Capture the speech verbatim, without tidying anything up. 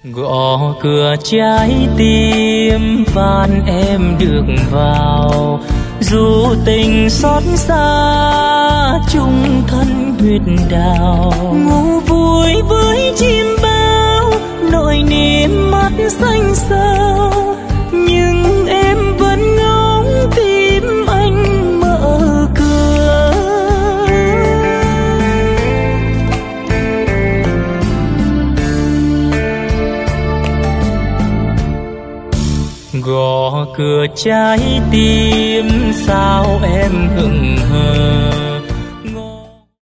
Gõ cửa trái tim van em được vào, dù tình xót xa chung thân huyết đào. Ngủ vui với chim bao, nỗi niềm mắt xanh sao, nhưng em vẫn ngóng tim anh mở cửa. Gõ cửa trái tim sao em hững hờ,